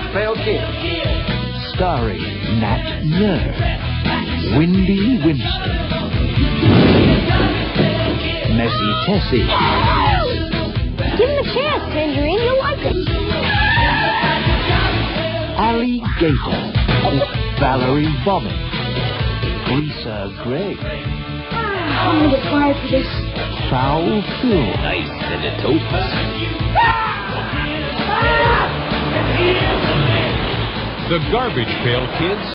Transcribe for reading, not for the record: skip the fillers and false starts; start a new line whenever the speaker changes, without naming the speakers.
Pail Kids.
Starring Nat Nerd, Windy Winston, Messy Tessie.
Give him a chance, Tangerine. You'll like it.
Alligator, Valerie Vomit, Lisa Gray.
I'm gonna get fired for this.
Foul Phil.
Nice and a toast.
The Garbage Pail Kids